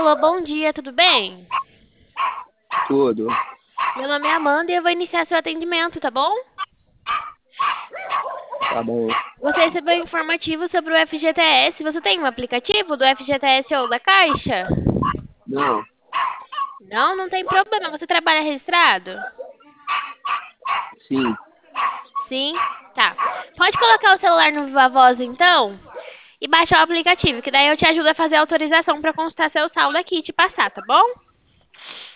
Alô, bom dia, tudo bem? Tudo. Meu nome é Amanda e eu vou iniciar seu atendimento, tá bom? Tá bom. Você recebeu um informativo sobre o FGTS. Você tem um aplicativo do FGTS ou da Caixa? Não, Não, não tem problema. Você trabalha registrado? sim. Sim? Tá. Pode colocar o celular no Viva Voz, então, e baixar o aplicativo, que daí eu te ajudo a fazer a autorização para consultar seu saldo aqui e te passar, tá bom?